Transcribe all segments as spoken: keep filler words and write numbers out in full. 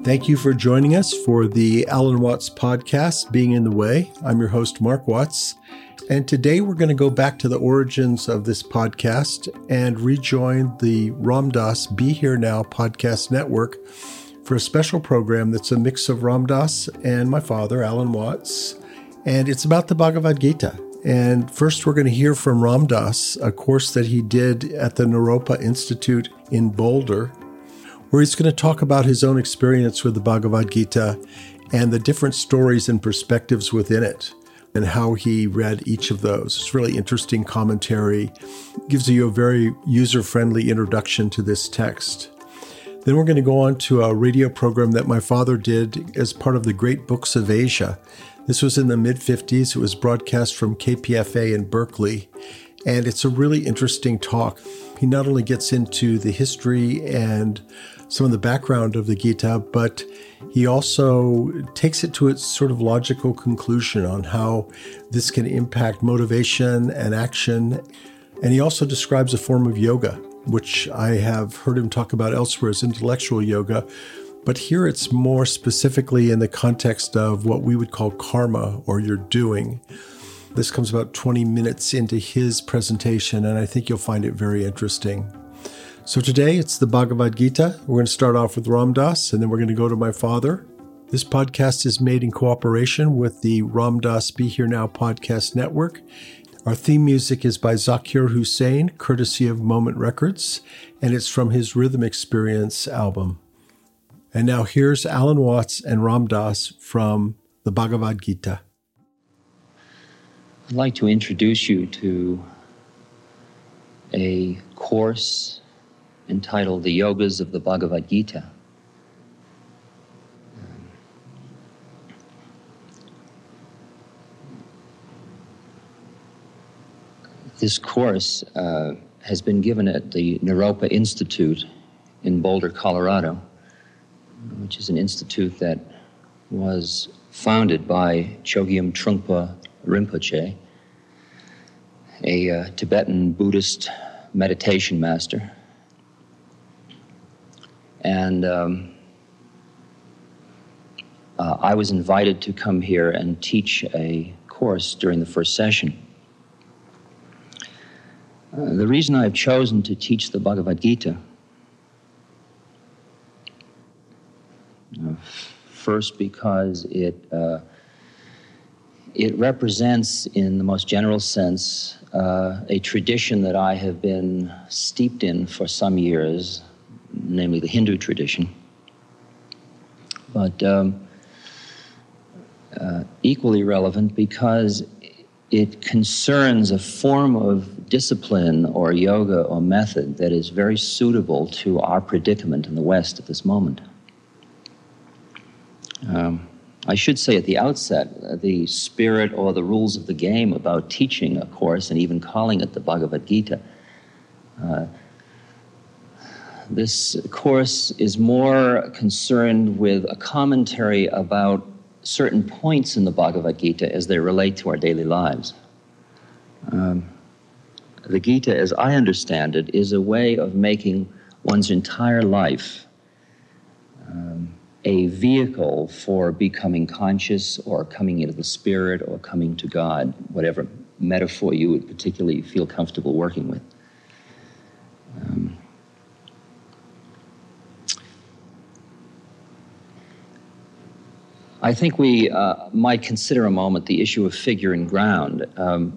Thank you for joining us for the Alan Watts podcast, Being in the Way. I'm your host, Mark Watts, and today we're going to go back to the origins of this podcast and rejoin the Ram Dass Be Here Now podcast network for a special program that's a mix of Ram Dass and my father, Alan Watts, and it's about the Bhagavad Gita. And first we're going to hear from Ram Dass, a course that he did at the Naropa Institute in Boulder, where he's going to talk about his own experience with the Bhagavad Gita and the different stories and perspectives within it and how he read each of those. It's really interesting commentary, gives you a very user-friendly introduction to this text. Then we're going to go on to a radio program that my father did as part of the Great Books of Asia. This was in the mid-fifties. It was broadcast from K P F A in Berkeley, and it's a really interesting talk. He not only gets into the history and some of the background of the Gita, but he also takes it to its sort of logical conclusion on how this can impact motivation and action. And he also describes a form of yoga, which I have heard him talk about elsewhere as intellectual yoga. But here it's more specifically in the context of what we would call karma, or your doing. This comes about twenty minutes into his presentation, and I think you'll find it very interesting. So today it's the Bhagavad Gita. We're going to start off with Ram Dass, and then we're going to go to my father. This podcast is made in cooperation with the Ram Dass Be Here Now podcast network. Our theme music is by Zakir Hussain, courtesy of Moment Records, and it's from his Rhythm Experience album. And now here's Alan Watts and Ram Dass from the Bhagavad Gita. I'd like to introduce you to a course entitled The Yogas of the Bhagavad Gita. This course uh, has been given at the Naropa Institute in Boulder, Colorado, which is an institute that was founded by Chogyam Trungpa Rinpoche, a uh, Tibetan Buddhist meditation master. And um, uh, I was invited to come here and teach a course during the first session. Uh, the reason I've chosen to teach the Bhagavad Gita, uh, first because it uh, it represents, in the most general sense, uh, a tradition that I have been steeped in for some years, namely the Hindu tradition. But um, uh, equally relevant because it concerns a form of discipline or yoga or method that is very suitable to our predicament in the West at this moment. Um, I should say at the outset, uh, the spirit or the rules of the game about teaching a course and even calling it the Bhagavad Gita, uh, this course is more concerned with a commentary about certain points in the Bhagavad Gita as they relate to our daily lives. Um, the Gita, as I understand it, is a way of making one's entire life um, a vehicle for becoming conscious or coming into the spirit or coming to God, whatever metaphor you would particularly feel comfortable working with. Um, I think we uh, might consider a moment the issue of figure and ground. Um,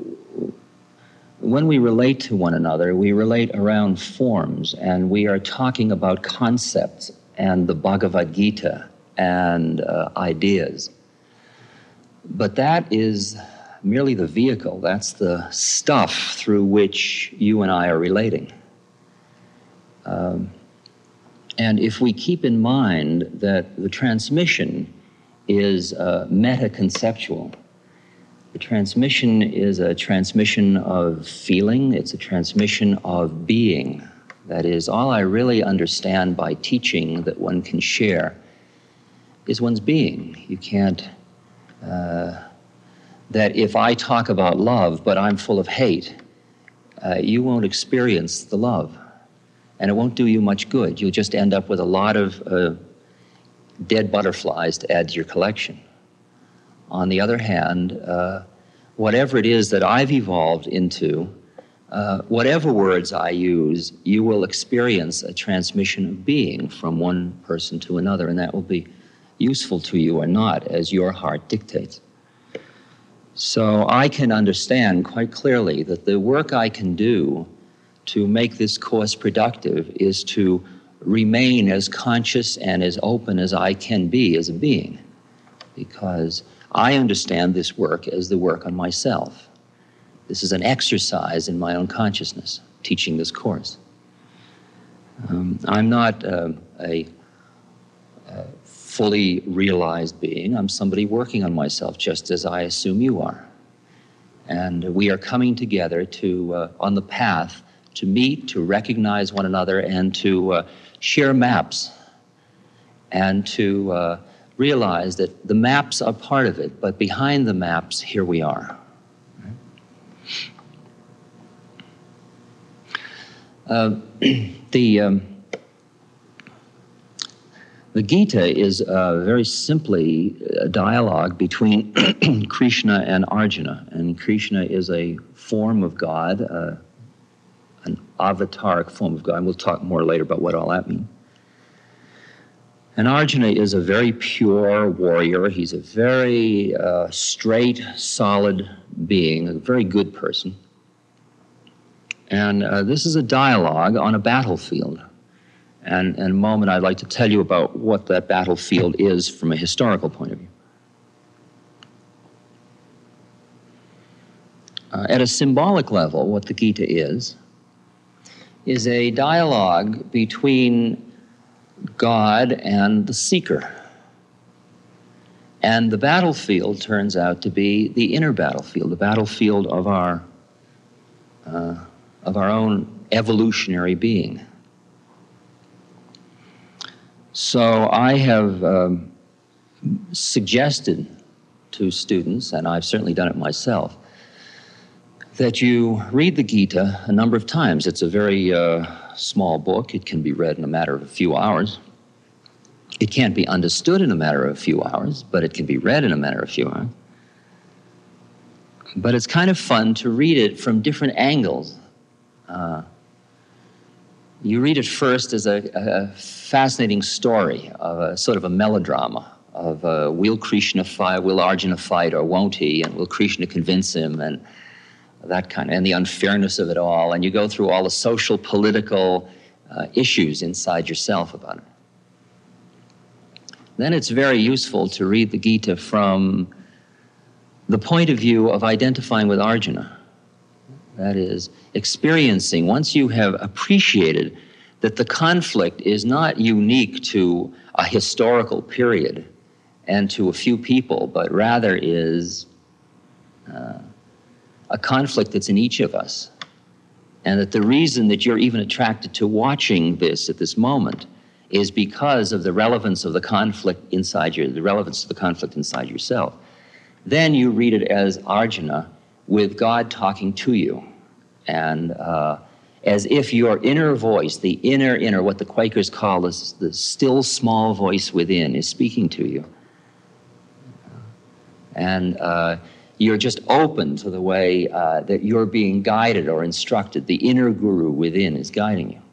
when we relate to one another, we relate around forms, and we are talking about concepts and the Bhagavad Gita and uh, ideas. But that is merely the vehicle. That's the stuff through which you and I are relating. Um, and if we keep in mind that the transmission is uh, meta-conceptual. The transmission is a transmission of feeling, it's a transmission of being. That is, all I really understand by teaching that one can share is one's being. You can't, uh, that if I talk about love, but I'm full of hate, uh, you won't experience the love. And it won't do you much good. You'll just end up with a lot of uh, dead butterflies to add to your collection. On the other hand, uh, whatever it is that I've evolved into, uh, whatever words I use, you will experience a transmission of being from one person to another, and that will be useful to you or not, as your heart dictates. So I can understand quite clearly that the work I can do to make this course productive is to remain as conscious and as open as I can be as a being, because I understand this work as the work on myself. This is an exercise in my own consciousness, teaching this course. Um, I'm not uh, a, a fully realized being. I'm somebody working on myself, just as I assume you are. And we are coming together to, uh, on the path to meet, to recognize one another, and to uh, share maps, and to uh, realize that the maps are part of it, but behind the maps, here we are. Uh, the, um, the Gita is uh, very simply a dialogue between Krishna and Arjuna, and Krishna is a form of God, uh, an avataric form of God, and we'll talk more later about what all that means. And Arjuna is a very pure warrior. He's a very uh, straight, solid being, a very good person. And uh, this is a dialogue on a battlefield. And in a moment, I'd like to tell you about what that battlefield is from a historical point of view. Uh, at a symbolic level, what the Gita is, is a dialogue between God and the seeker. And the battlefield turns out to be the inner battlefield, the battlefield of our, uh, of our own evolutionary being. So I have um, suggested to students, and I've certainly done it myself, that you read the Gita a number of times. It's a very uh, small book. It can be read in a matter of a few hours. It can't be understood in a matter of a few hours, but it can be read in a matter of a few hours. But it's kind of fun to read it from different angles. Uh, you read it first as a, a fascinating story of a sort of a melodrama of uh, will Krishna fight, will Arjuna fight, or won't he, and will Krishna convince him, and that kind of, and the unfairness of it all, and you go through all the social, political uh, issues inside yourself about it. Then it's very useful to read the Gita from the point of view of identifying with Arjuna. That is, experiencing, once you have appreciated that the conflict is not unique to a historical period and to a few people, but rather is uh, a conflict that's in each of us, and that the reason that you're even attracted to watching this at this moment is because of the relevance of the conflict inside you, the relevance of the conflict inside yourself. Then you read it as Arjuna with God talking to you, and uh, as if your inner voice, the inner, inner, what the Quakers call this, the still small voice within, is speaking to you. And uh, you're just open to the way uh, that you're being guided or instructed. The inner guru within is guiding you.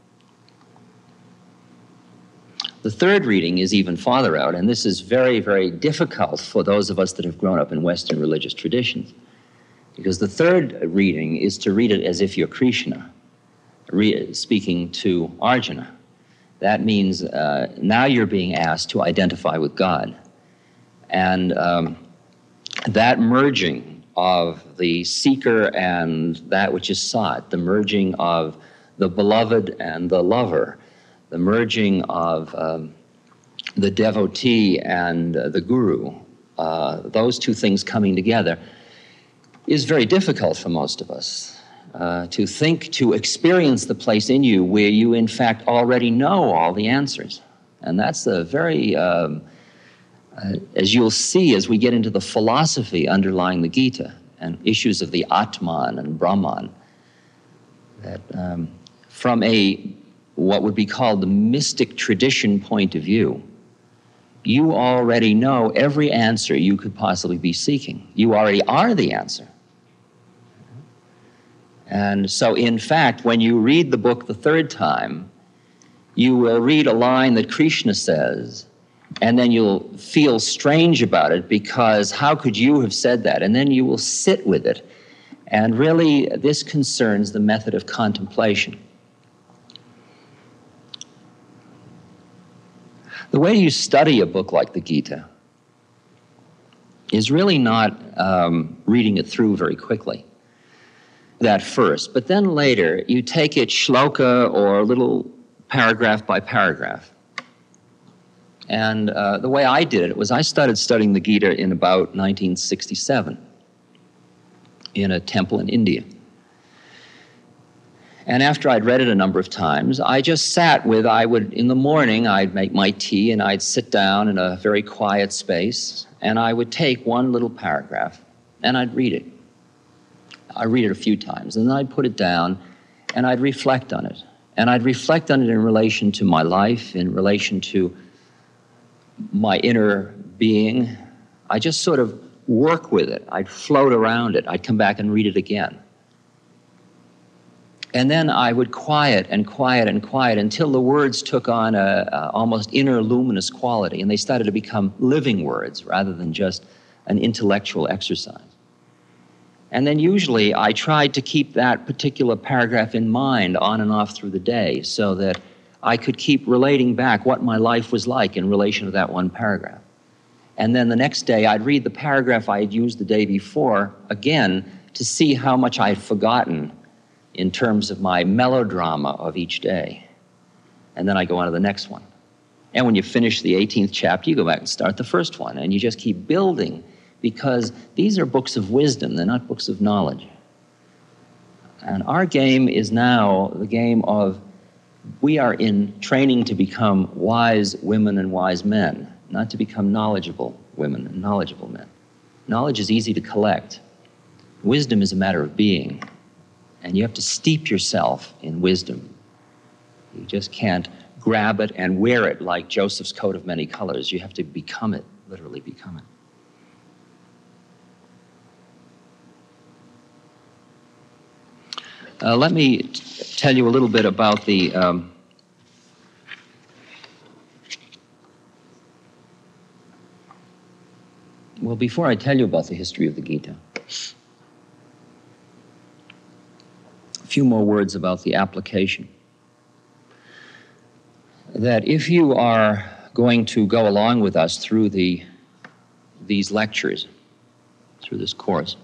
The third reading is even farther out, and this is very, very difficult for those of us that have grown up in Western religious traditions. Because the third reading is to read it as if you're Krishna, re- speaking to Arjuna. That means uh, now you're being asked to identify with God. And um, that merging of the seeker and that which is sought, the merging of the beloved and the lover, the merging of um, the devotee and uh, the guru, uh, those two things coming together, is very difficult for most of us. Uh, to think, to experience the place in you where you in fact already know all the answers. And that's a very, um, uh, as you'll see as we get into the philosophy underlying the Gita and issues of the Atman and Brahman, that um, from a what would be called the mystic tradition point of view, you already know every answer you could possibly be seeking. You already are the answer. And so, in fact, when you read the book the third time, you will read a line that Krishna says, and then you'll feel strange about it because how could you have said that? And then you will sit with it. And really, this concerns the method of contemplation. The way you study a book like the Gita is really not um, reading it through very quickly, that first. But then later, you take it shloka or little paragraph by paragraph. And uh, the way I did it was I started studying the Gita in about nineteen sixty-seven in a temple in India. And after I'd read it a number of times, I just sat with, I would, in the morning, I'd make my tea and I'd sit down in a very quiet space and I would take one little paragraph and I'd read it. I'd read it a few times and then I'd put it down and I'd reflect on it. And I'd reflect on it in relation to my life, in relation to my inner being. I just sort of work with it. I'd float around it. I'd come back and read it again. And then I would quiet and quiet and quiet until the words took on a, a almost inner luminous quality, and they started to become living words rather than just an intellectual exercise. And then usually I tried to keep that particular paragraph in mind on and off through the day so that I could keep relating back what my life was like in relation to that one paragraph. And then the next day I'd read the paragraph I had used the day before again to see how much I had forgotten in terms of my melodrama of each day. And then I go on to the next one. And when you finish the eighteenth chapter, you go back and start the first one, and you just keep building, because these are books of wisdom, they're not books of knowledge. And our game is now the game of, we are in training to become wise women and wise men, not to become knowledgeable women and knowledgeable men. Knowledge is easy to collect. Wisdom is a matter of being. And you have to steep yourself in wisdom. You just can't grab it and wear it like Joseph's coat of many colors. You have to become it, literally become it. Uh, let me t- tell you a little bit about the um, well, before I tell you about the history of the Gita, a few more words about the application. That if you are going to go along with us through the these lectures, through this course,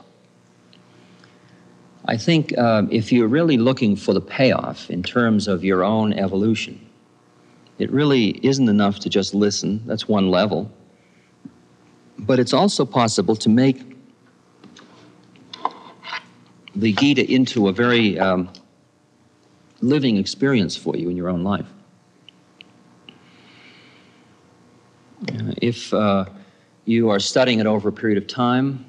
I think um, if you're really looking for the payoff in terms of your own evolution, it really isn't enough to just listen. That's one level. But it's also possible to make the Gita into a very um, living experience for you in your own life. Uh, if uh, you are studying it over a period of time,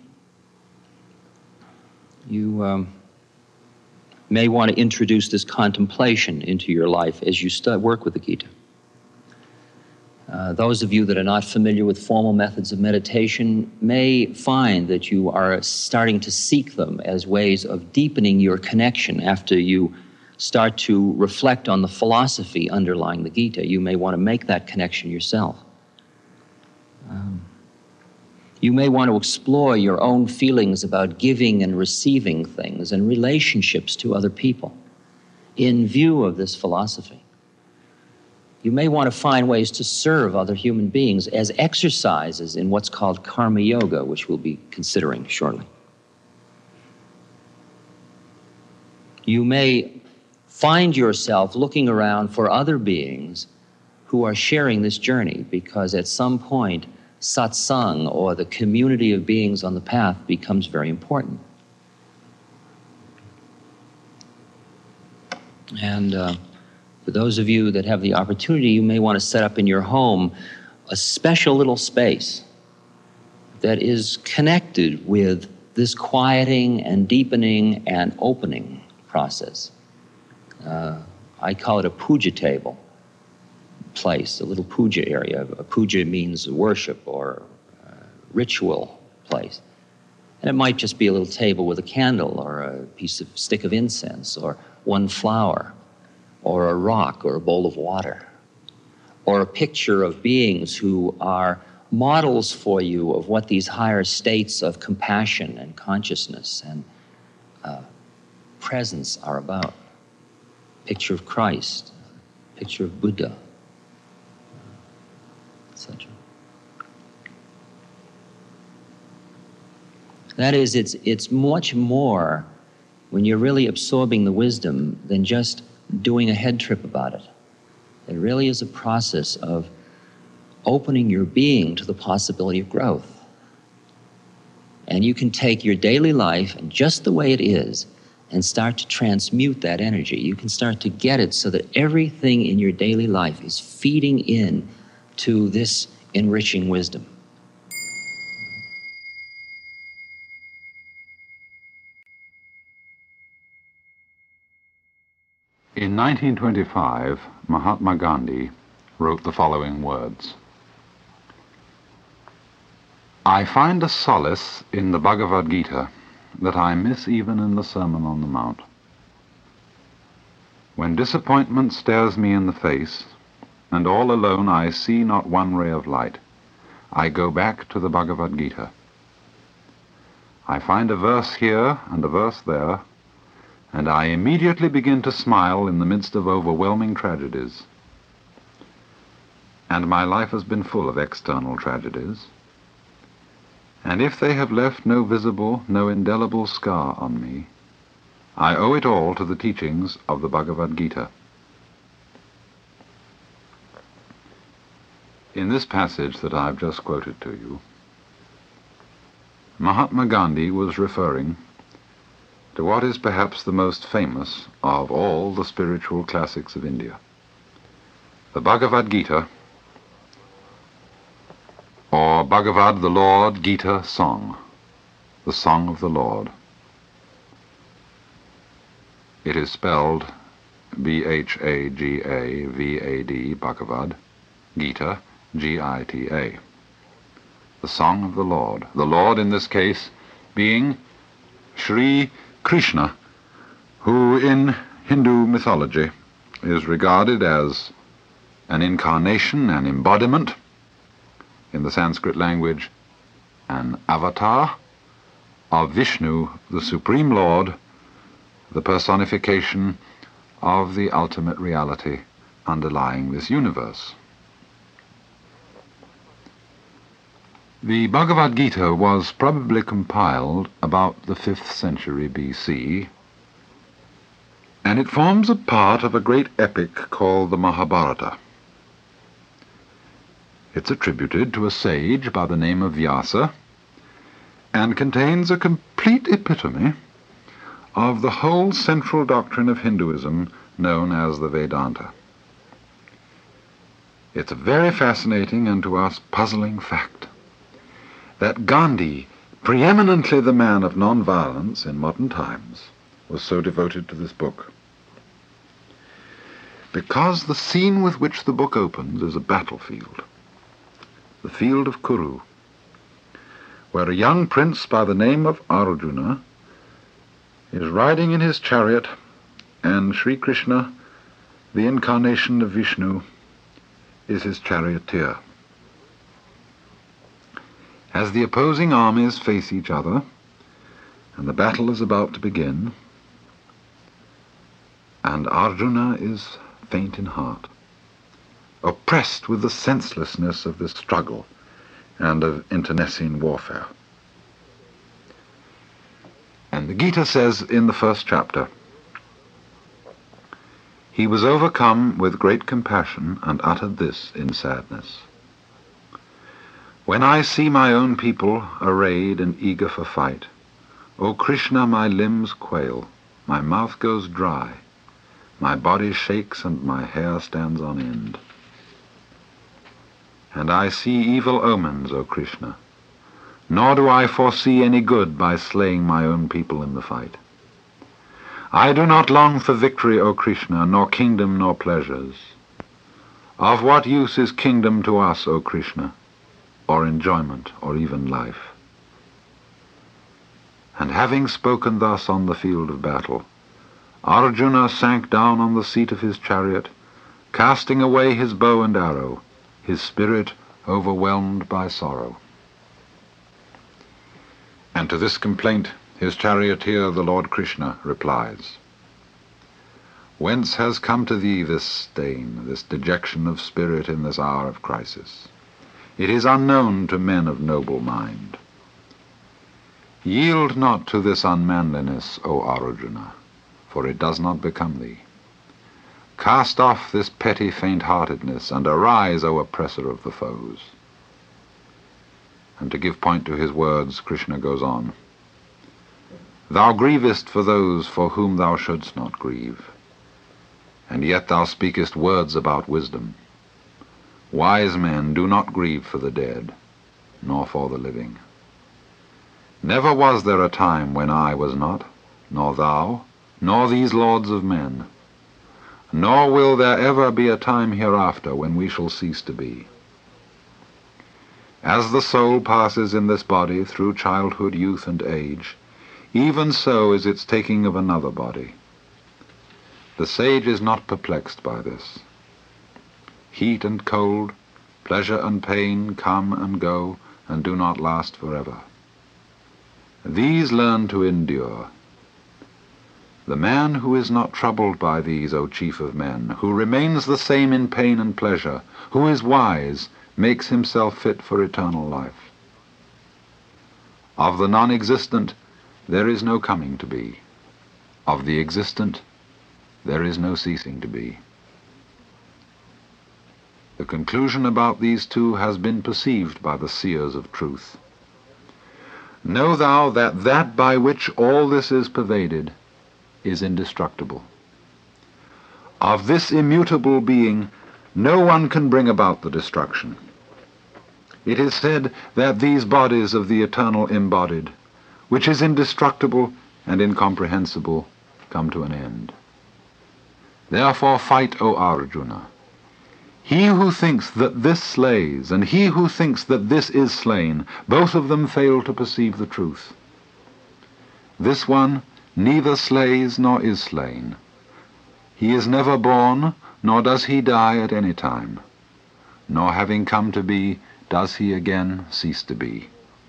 you um, may want to introduce this contemplation into your life as you stu- work with the Gita. Uh, those of you that are not familiar with formal methods of meditation may find that you are starting to seek them as ways of deepening your connection after you start to reflect on the philosophy underlying the Gita. You may want to make that connection yourself. Um, you may want to explore your own feelings about giving and receiving things and relationships to other people in view of this philosophy. You may want to find ways to serve other human beings as exercises in what's called karma yoga, which we'll be considering shortly. You may find yourself looking around for other beings who are sharing this journey, because at some point, satsang, or the community of beings on the path, becomes very important. And uh, for those of you that have the opportunity, you may want to set up in your home a special little space that is connected with this quieting and deepening and opening process. Uh, I call it a puja table. place, a little puja area. A puja means worship or uh, ritual place. And it might just be a little table with a candle or a piece of stick of incense or one flower or a rock or a bowl of water or a picture of beings who are models for you of what these higher states of compassion and consciousness and uh, presence are about. Picture of Christ, picture of Buddha, et cetera. That is, it's, it's much more when you're really absorbing the wisdom than just doing a head trip about it. It really is a process of opening your being to the possibility of growth. And you can take your daily life and just the way it is and start to transmute that energy. You can start to get it so that everything in your daily life is feeding in to this enriching wisdom. In nineteen twenty-five, Mahatma Gandhi wrote the following words: "I find a solace in the Bhagavad Gita that I miss even in the Sermon on the Mount. When disappointment stares me in the face, and all alone I see not one ray of light, I go back to the Bhagavad Gita. I find a verse here and a verse there, and I immediately begin to smile in the midst of overwhelming tragedies. And my life has been full of external tragedies, and if they have left no visible, no indelible scar on me, I owe it all to the teachings of the Bhagavad Gita." In this passage that I've just quoted to you, Mahatma Gandhi was referring to what is perhaps the most famous of all the spiritual classics of India, the Bhagavad Gita, or Bhagavad, the Lord, Gita, Song, the Song of the Lord. It is spelled B H A G A V A D, Bhagavad, Gita, G I T A. The Song of the Lord. The Lord in this case being Sri Krishna, who in Hindu mythology is regarded as an incarnation, an embodiment, in the Sanskrit language, an avatar of Vishnu, the Supreme Lord, the personification of the ultimate reality underlying this universe. The Bhagavad Gita was probably compiled about the fifth century B C, and it forms a part of a great epic called the Mahabharata. It's attributed to a sage by the name of Vyasa, and contains a complete epitome of the whole central doctrine of Hinduism known as the Vedanta. It's a very fascinating and to us puzzling fact that Gandhi, preeminently the man of non-violence in modern times, was so devoted to this book. Because the scene with which the book opens is a battlefield, the field of Kuru, where a young prince by the name of Arjuna is riding in his chariot, and Sri Krishna, the incarnation of Vishnu, is his charioteer. As the opposing armies face each other, and the battle is about to begin, and Arjuna is faint in heart, oppressed with the senselessness of this struggle and of internecine warfare. And the Gita says in the first chapter, "He was overcome with great compassion and uttered this in sadness. When I see my own people arrayed and eager for fight, O Krishna, my limbs quail, my mouth goes dry, my body shakes and my hair stands on end. And I see evil omens, O Krishna, nor do I foresee any good by slaying my own people in the fight. I do not long for victory, O Krishna, nor kingdom nor pleasures. Of what use is kingdom to us, O Krishna, or enjoyment, or even life? And having spoken thus on the field of battle, Arjuna sank down on the seat of his chariot, casting away his bow and arrow, his spirit overwhelmed by sorrow. And to this complaint his charioteer, the Lord Krishna, replies, Whence has come to thee this stain, this dejection of spirit in this hour of crisis? It is unknown to men of noble mind. Yield not to this unmanliness, O Arjuna, for it does not become thee. Cast off this petty faint-heartedness, and arise, O oppressor of the foes. And to give point to his words, Krishna goes on, Thou grievest for those for whom thou shouldst not grieve, and yet thou speakest words about wisdom. Wise men do not grieve for the dead, nor for the living. Never was there a time when I was not, nor thou, nor these lords of men, nor will there ever be a time hereafter when we shall cease to be. As the soul passes in this body through childhood, youth, and age, even so is its taking of another body. The sage is not perplexed by this. Heat and cold, pleasure and pain come and go, and do not last forever. These learn to endure. The man who is not troubled by these, O chief of men, who remains the same in pain and pleasure, who is wise, makes himself fit for eternal life. Of the non-existent there is no coming to be. Of the existent there is no ceasing to be. The conclusion about these two has been perceived by the seers of truth. Know thou that that by which all this is pervaded is indestructible. Of this immutable being no one can bring about the destruction. It is said that these bodies of the eternal embodied, which is indestructible and incomprehensible, come to an end. Therefore fight, O Arjuna. He who thinks that this slays, and he who thinks that this is slain, both of them fail to perceive the truth. This one neither slays nor is slain. He is never born, nor does he die at any time, nor having come to be, does he again cease to be.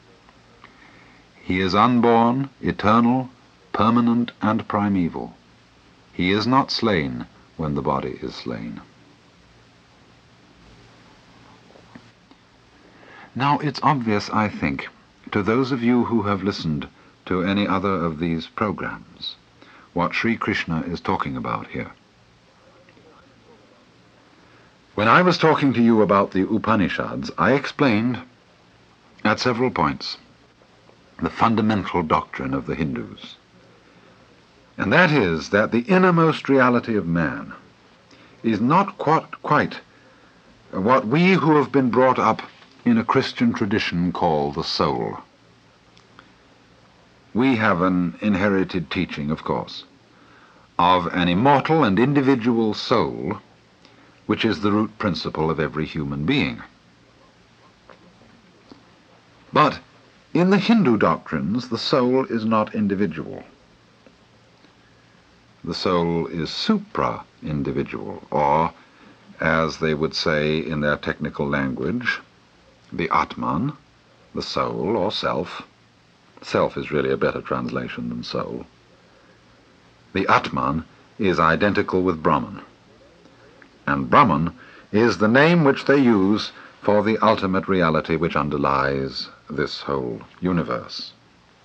He is unborn, eternal, permanent, and primeval. He is not slain when the body is slain. Now it's obvious, I think, to those of you who have listened to any other of these programs, what Sri Krishna is talking about here. When I was talking to you about the Upanishads, I explained at several points the fundamental doctrine of the Hindus. And that is that the innermost reality of man is not quite, quite what we who have been brought up in a Christian tradition call the soul. We have an inherited teaching, of course, of an immortal and individual soul, which is the root principle of every human being. But in the Hindu doctrines, the soul is not individual. The soul is supra-individual, or, as they would say in their technical language, the Atman, the soul or self. Self is really a better translation than soul. The Atman is identical with Brahman, and Brahman is the name which they use for the ultimate reality which underlies this whole universe.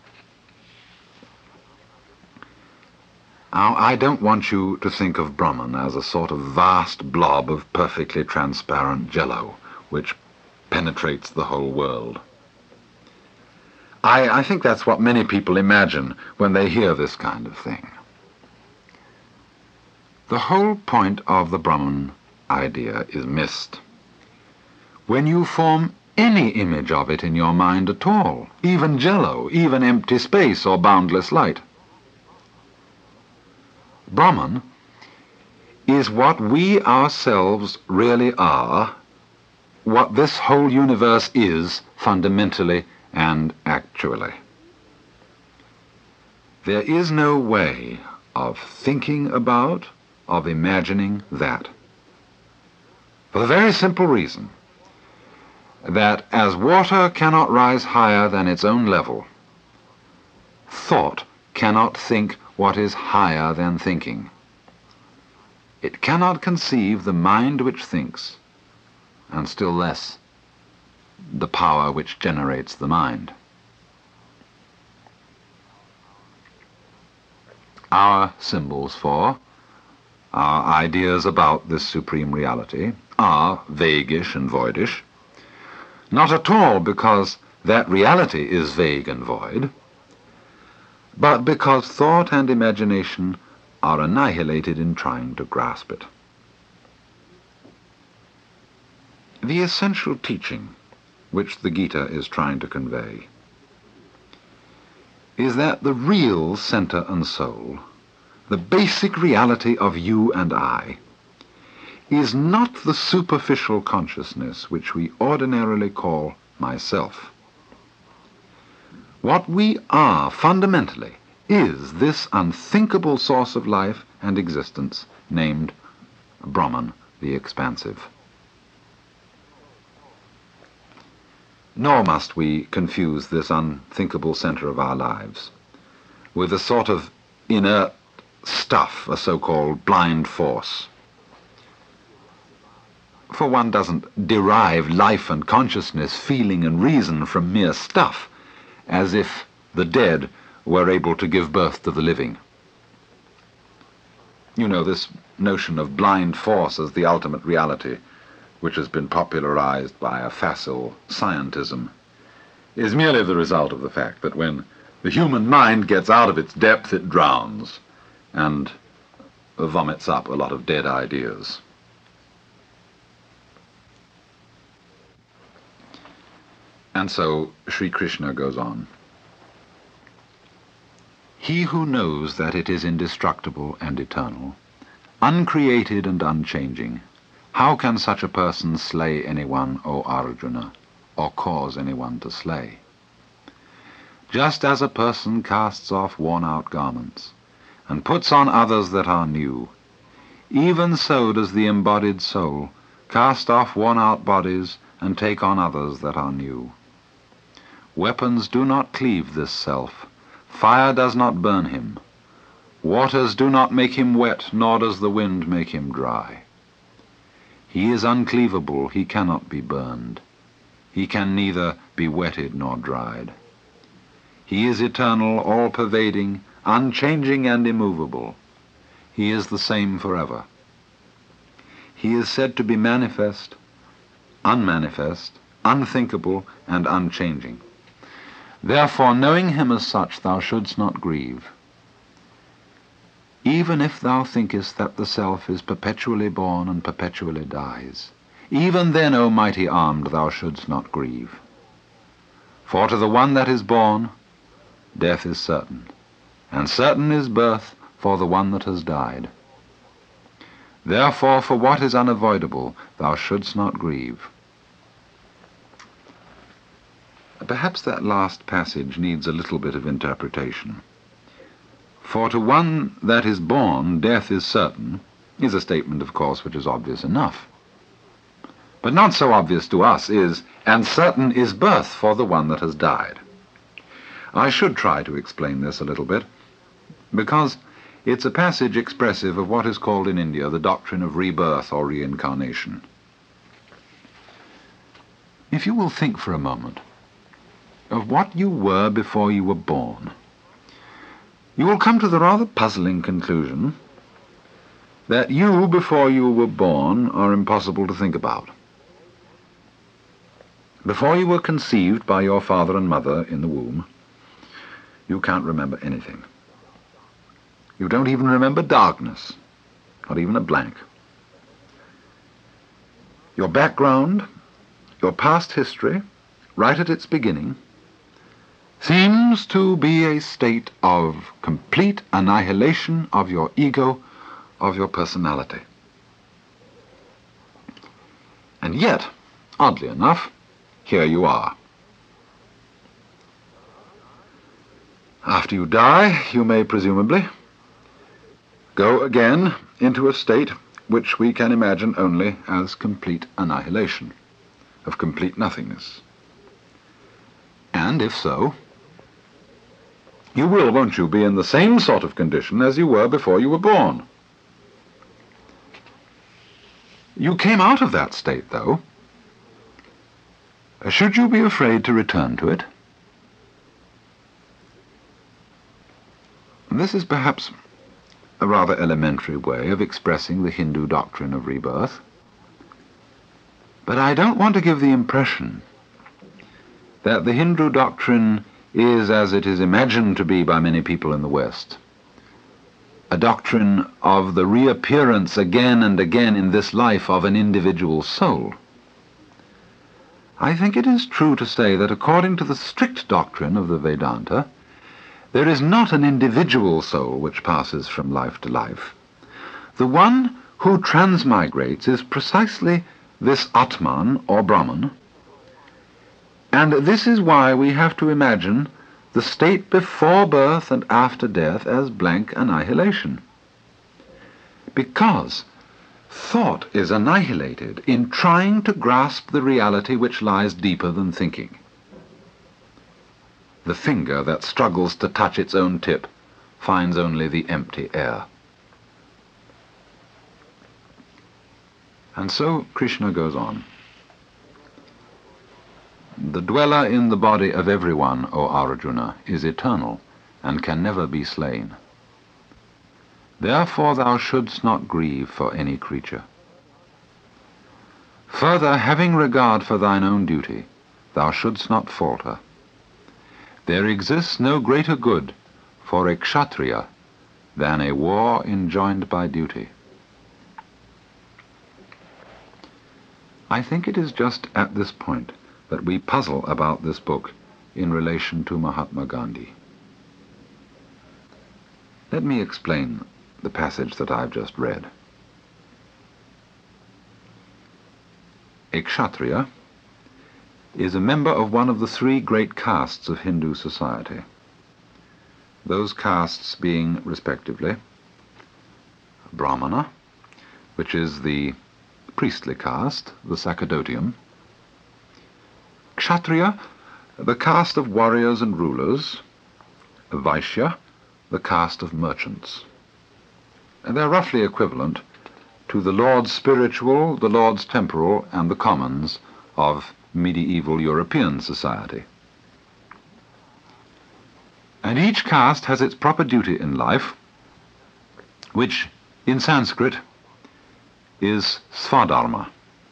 Now, I don't want you to think of Brahman as a sort of vast blob of perfectly transparent jello, which penetrates the whole world. I, I think that's what many people imagine when they hear this kind of thing. The whole point of the Brahman idea is missed. When you form any image of it in your mind at all, even jello, even empty space or boundless light, Brahman is what we ourselves really are, what this whole universe is fundamentally and actually. There is no way of thinking about, of imagining that. For the very simple reason that as water cannot rise higher than its own level, thought cannot think what is higher than thinking. It cannot conceive the mind which thinks, and still less the power which generates the mind. Our symbols for, our ideas about this supreme reality are vaguish and voidish, not at all because that reality is vague and void, but because thought and imagination are annihilated in trying to grasp it. The essential teaching which the Gita is trying to convey is that the real center and soul, the basic reality of you and I, is not the superficial consciousness which we ordinarily call myself. What we are fundamentally is this unthinkable source of life and existence named Brahman, the expansive. Nor must we confuse this unthinkable center of our lives with a sort of inert stuff, a so-called blind force. For one doesn't derive life and consciousness, feeling and reason from mere stuff, as if the dead were able to give birth to the living. You know, this notion of blind force as the ultimate reality, which has been popularized by a facile scientism, is merely the result of the fact that when the human mind gets out of its depth, it drowns and vomits up a lot of dead ideas. And so Sri Krishna goes on. He who knows that it is indestructible and eternal, uncreated and unchanging, how can such a person slay anyone, O Arjuna, or cause anyone to slay? Just as a person casts off worn-out garments, and puts on others that are new, even so does the embodied soul cast off worn-out bodies and take on others that are new. Weapons do not cleave this self, fire does not burn him, waters do not make him wet, nor does the wind make him dry. He is uncleavable, he cannot be burned. He can neither be wetted nor dried. He is eternal, all-pervading, unchanging and immovable. He is the same forever. He is said to be manifest, unmanifest, unthinkable, and unchanging. Therefore, knowing him as such, thou shouldst not grieve. Even if thou thinkest that the self is perpetually born and perpetually dies, even then, O mighty armed, thou shouldst not grieve. For to the one that is born, death is certain, and certain is birth for the one that has died. Therefore, for what is unavoidable, thou shouldst not grieve. Perhaps that last passage needs a little bit of interpretation. For to one that is born, death is certain, is a statement, of course, which is obvious enough. But not so obvious to us is, and certain is birth for the one that has died. I should try to explain this a little bit, because it's a passage expressive of what is called in India the doctrine of rebirth or reincarnation. If you will think for a moment of what you were before you were born, you will come to the rather puzzling conclusion that you, before you were born, are impossible to think about. Before you were conceived by your father and mother in the womb, you can't remember anything. You don't even remember darkness, not even a blank. Your background, your past history, right at its beginning, seems to be a state of complete annihilation of your ego, of your personality. And yet, oddly enough, here you are. After you die, you may presumably go again into a state which we can imagine only as complete annihilation, of complete nothingness. And if so, you will, won't you, be in the same sort of condition as you were before you were born. You came out of that state, though. Should you be afraid to return to it? This is perhaps a rather elementary way of expressing the Hindu doctrine of rebirth. But I don't want to give the impression that the Hindu doctrine is, as it is imagined to be by many people in the West, a doctrine of the reappearance again and again in this life of an individual soul. I think it is true to say that according to the strict doctrine of the Vedanta, there is not an individual soul which passes from life to life. The one who transmigrates is precisely this Atman or Brahman, and this is why we have to imagine the state before birth and after death as blank annihilation. Because thought is annihilated in trying to grasp the reality which lies deeper than thinking. The finger that struggles to touch its own tip finds only the empty air. And so Krishna goes on. The dweller in the body of everyone, O Arjuna, is eternal and can never be slain. Therefore thou shouldst not grieve for any creature. Further, having regard for thine own duty, thou shouldst not falter. There exists no greater good for a kshatriya than a war enjoined by duty. I think it is just at this point that we puzzle about this book in relation to Mahatma Gandhi. Let me explain the passage that I've just read. A kshatriya is a member of one of the three great castes of Hindu society, those castes being, respectively, Brahmana, which is the priestly caste, the sacerdotium; Kshatriya, the caste of warriors and rulers; Vaishya, the caste of merchants. And they're roughly equivalent to the lords spiritual, the lords temporal, and the commons of medieval European society. And each caste has its proper duty in life, which in Sanskrit is svadharma.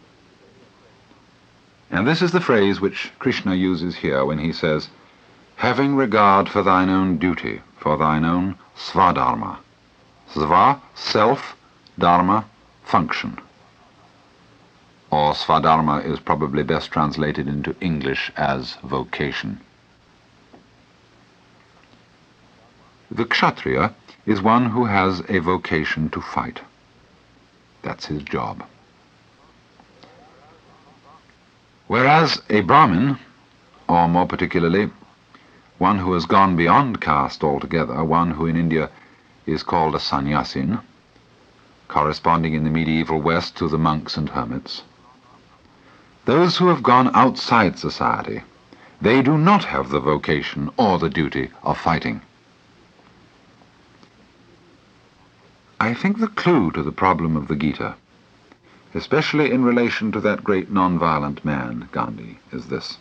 And this is the phrase which Krishna uses here when he says, having regard for thine own duty, for thine own svadharma. Sva, self, dharma, function. Or svadharma is probably best translated into English as vocation. The kshatriya is one who has a vocation to fight. That's his job. Whereas a Brahmin, or more particularly, one who has gone beyond caste altogether, one who in India is called a sannyasin, corresponding in the medieval West to the monks and hermits, those who have gone outside society, they do not have the vocation or the duty of fighting. I think the clue to the problem of the Gita, especially in relation to that great non-violent man, Gandhi, is this.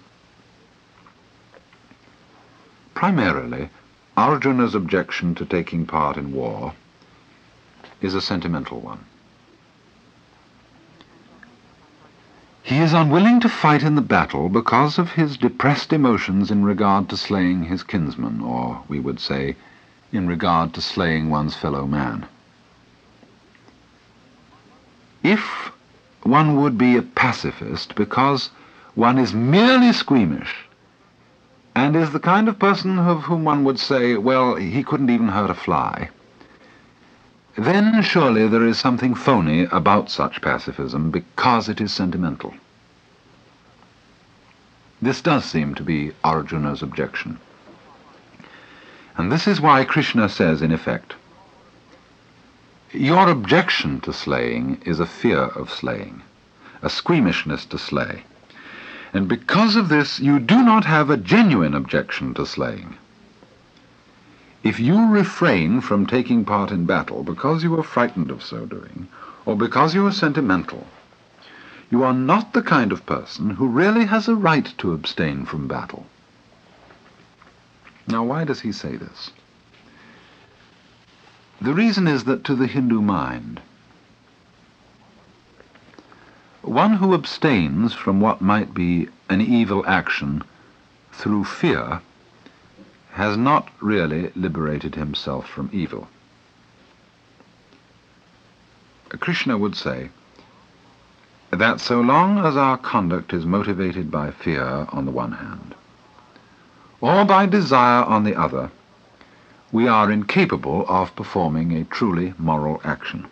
Primarily, Arjuna's objection to taking part in war is a sentimental one. He is unwilling to fight in the battle because of his depressed emotions in regard to slaying his kinsman, or, we would say, in regard to slaying one's fellow man. If one would be a pacifist because one is merely squeamish and is the kind of person of whom one would say, well, he couldn't even hurt a fly, then surely there is something phony about such pacifism because it is sentimental. This does seem to be Arjuna's objection. And this is why Krishna says, in effect, your objection to slaying is a fear of slaying, a squeamishness to slay. And because of this, you do not have a genuine objection to slaying. If you refrain from taking part in battle because you are frightened of so doing, or because you are sentimental, you are not the kind of person who really has a right to abstain from battle. Now, why does he say this? The reason is that to the Hindu mind, one who abstains from what might be an evil action through fear has not really liberated himself from evil. Krishna would say that so long as our conduct is motivated by fear on the one hand, or by desire on the other, we are incapable of performing a truly moral action.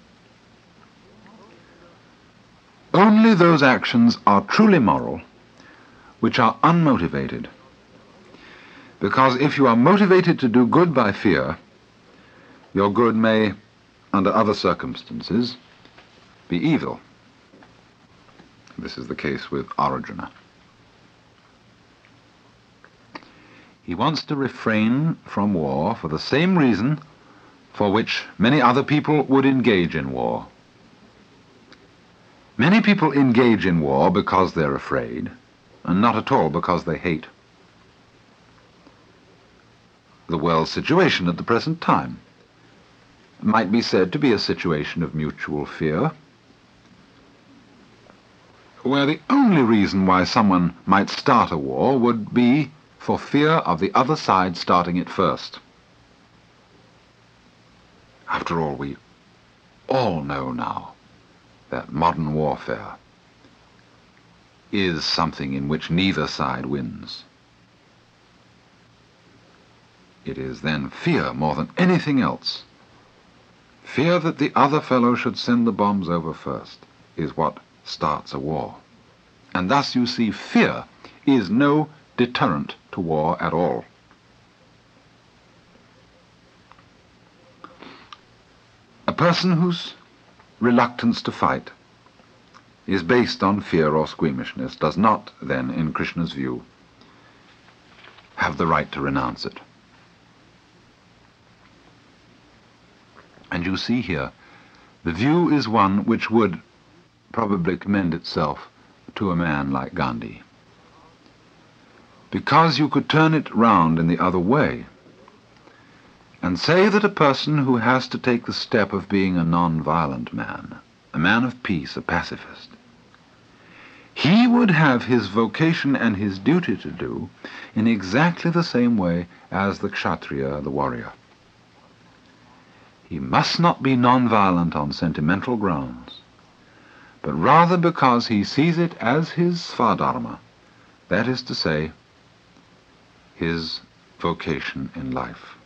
Only those actions are truly moral which are unmotivated. Because if you are motivated to do good by fear, your good may, under other circumstances, be evil. This is the case with Arjuna. He wants to refrain from war for the same reason for which many other people would engage in war. Many people engage in war because they're afraid, and not at all because they hate. The world's situation at the present time might be said to be a situation of mutual fear, where the only reason why someone might start a war would be for fear of the other side starting it first. After all, we all know now that modern warfare is something in which neither side wins. It is then fear more than anything else. Fear that the other fellow should send the bombs over first is what starts a war. And thus you see, fear is no deterrent to war at all. A person whose reluctance to fight is based on fear or squeamishness does not then, in Krishna's view, have the right to renounce it. And you see here, the view is one which would probably commend itself to a man like Gandhi. Because you could turn it round in the other way and say that a person who has to take the step of being a non-violent man, a man of peace, a pacifist, he would have his vocation and his duty to do in exactly the same way as the kshatriya, the warrior. He must not be non-violent on sentimental grounds, but rather because he sees it as his svadharma, that is to say, his vocation in life.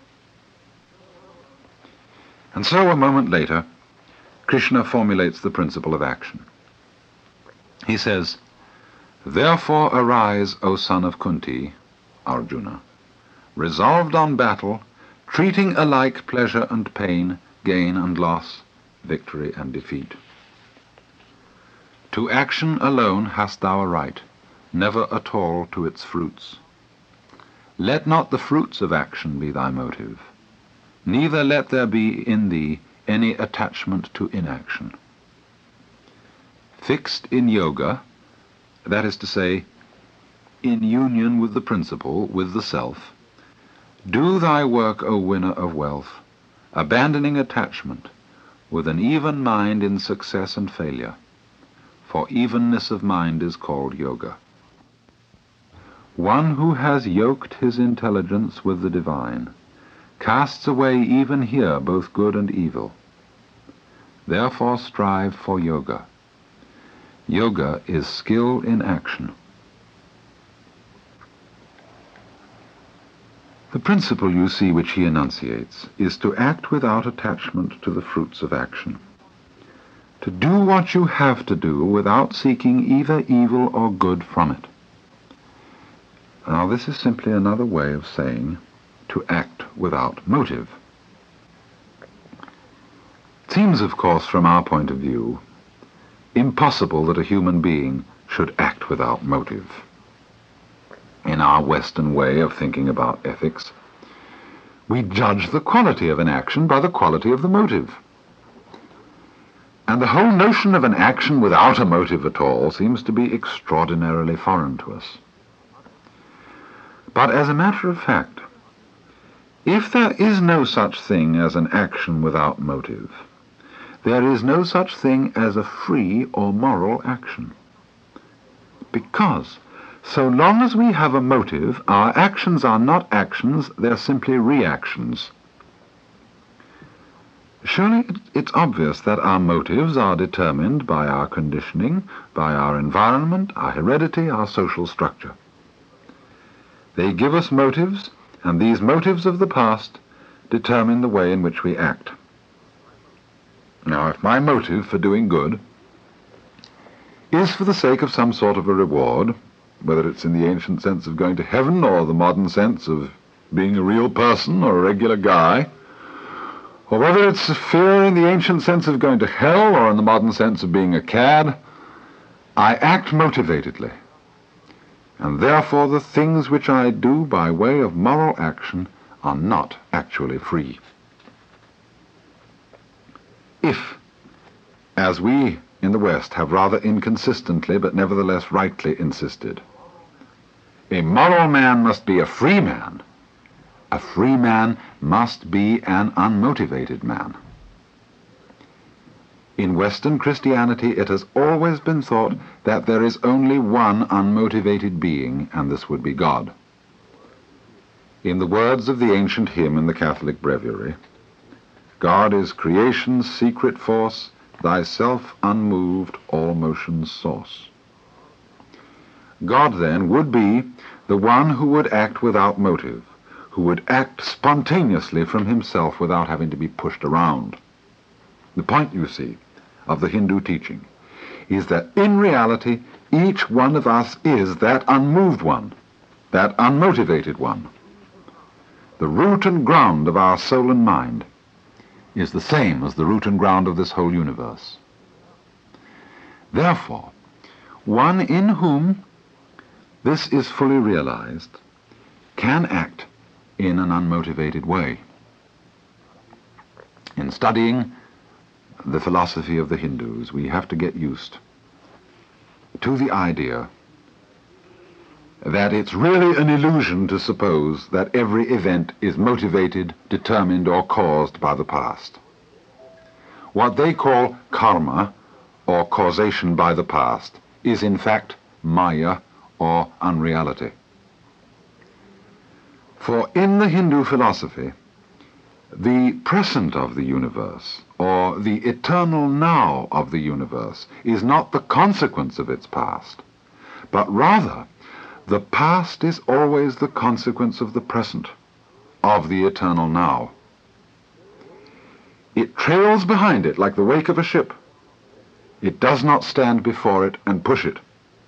And so a moment later, Krishna formulates the principle of action. He says, "Therefore arise, O son of Kunti, Arjuna, resolved on battle, treating alike pleasure and pain, gain and loss, victory and defeat. To action alone hast thou a right, never at all to its fruits. Let not the fruits of action be thy motive, neither let there be in thee any attachment to inaction. Fixed in yoga, that is to say, in union with the principle, with the self, do thy work, O winner of wealth, abandoning attachment, with an even mind in success and failure, for evenness of mind is called yoga. One who has yoked his intelligence with the divine casts away even here both good and evil. Therefore strive for yoga. Yoga is skill in action." The principle, you see, which he enunciates is to act without attachment to the fruits of action, to do what you have to do without seeking either evil or good from it. Now, this is simply another way of saying to act without motive. It seems, of course, from our point of view, impossible that a human being should act without motive. In our Western way of thinking about ethics, we judge the quality of an action by the quality of the motive. And the whole notion of an action without a motive at all seems to be extraordinarily foreign to us. But as a matter of fact, if there is no such thing as an action without motive, there is no such thing as a free or moral action. Because so long as we have a motive, our actions are not actions, they're simply reactions. Surely it's obvious that our motives are determined by our conditioning, by our environment, our heredity, our social structure. They give us motives, and these motives of the past determine the way in which we act. Now, if my motive for doing good is for the sake of some sort of a reward, whether it's in the ancient sense of going to heaven or the modern sense of being a real person or a regular guy, or whether it's fear in the ancient sense of going to hell or in the modern sense of being a cad, I act motivatedly. And therefore the things which I do by way of moral action are not actually free. If, as we in the West have rather inconsistently but nevertheless rightly insisted, a moral man must be a free man, a free man must be an unmotivated man. In Western Christianity it has always been thought that there is only one unmotivated being, and this would be God. In the words of the ancient hymn in the Catholic Breviary, God is creation's secret force, thyself unmoved, all motion's source. God, then, would be the one who would act without motive, who would act spontaneously from himself without having to be pushed around. The point, you see, of the Hindu teaching is that in reality each one of us is that unmoved one, that unmotivated one. The root and ground of our soul and mind is the same as the root and ground of this whole universe. Therefore, one in whom this is fully realized can act in an unmotivated way. In studying the philosophy of the Hindus, we have to get used to the idea that it's really an illusion to suppose that every event is motivated, determined, or caused by the past. What they call karma, or causation by the past, is in fact maya, or unreality. For in the Hindu philosophy, the present of the universe, or the eternal now of the universe, is not the consequence of its past, but rather the past is always the consequence of the present, of the eternal now. It trails behind it like the wake of a ship. It does not stand before it and push it.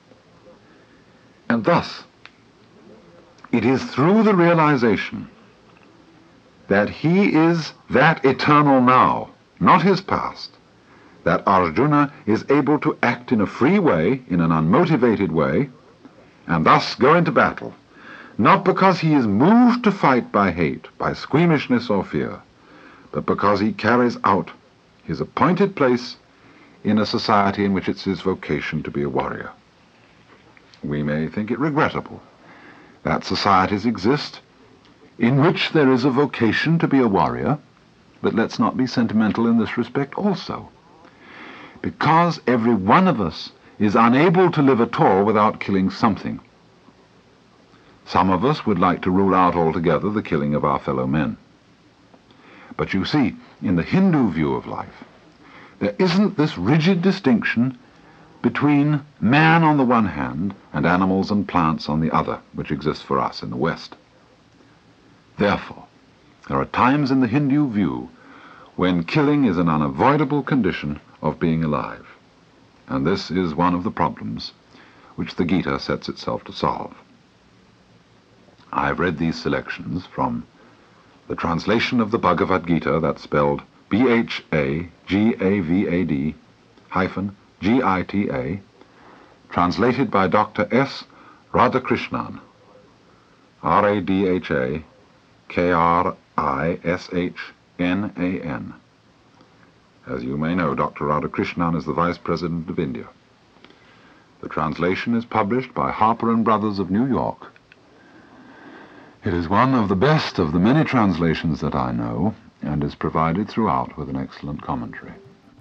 And thus, it is through the realization that he is that eternal now, not his past, that Arjuna is able to act in a free way, in an unmotivated way, and thus go into battle, not because he is moved to fight by hate, by squeamishness or fear, but because he carries out his appointed place in a society in which it's his vocation to be a warrior. We may think it regrettable that societies exist in which there is a vocation to be a warrior, but let's not be sentimental in this respect also, because every one of us is unable to live at all without killing something. Some of us would like to rule out altogether the killing of our fellow men. But you see, in the Hindu view of life, there isn't this rigid distinction between man on the one hand and animals and plants on the other, which exists for us in the West. Therefore, there are times in the Hindu view when killing is an unavoidable condition of being alive. And this is one of the problems which the Gita sets itself to solve. I have read these selections from the translation of the Bhagavad Gita, that's spelled B H A G A V A D hyphen G I T A, translated by Doctor S. Radhakrishnan, R A D H A K R I S H N A N. As you may know, Doctor Radhakrishnan is the Vice President of India. The translation is published by Harper and Brothers of New York. It is one of the best of the many translations that I know, and is provided throughout with an excellent commentary.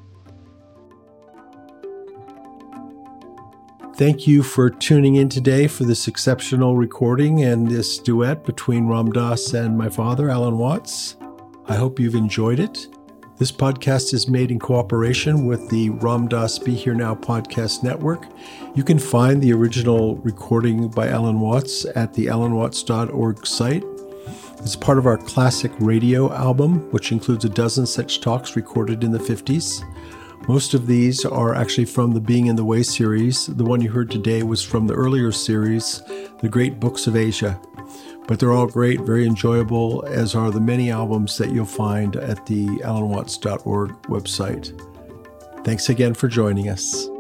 Thank you for tuning in today for this exceptional recording and this duet between Ram Dass and my father, Alan Watts. I hope you've enjoyed it. This podcast is made in cooperation with the Ram Dass Be Here Now podcast network. You can find the original recording by Alan Watts at the alan watts dot org site. It's part of our classic radio album, which includes a dozen such talks recorded in the fifties. Most of these are actually from the Being in the Way series. The one you heard today was from the earlier series, The Great Books of Asia. But they're all great, very enjoyable, as are the many albums that you'll find at the alan watts dot org website. Thanks again for joining us.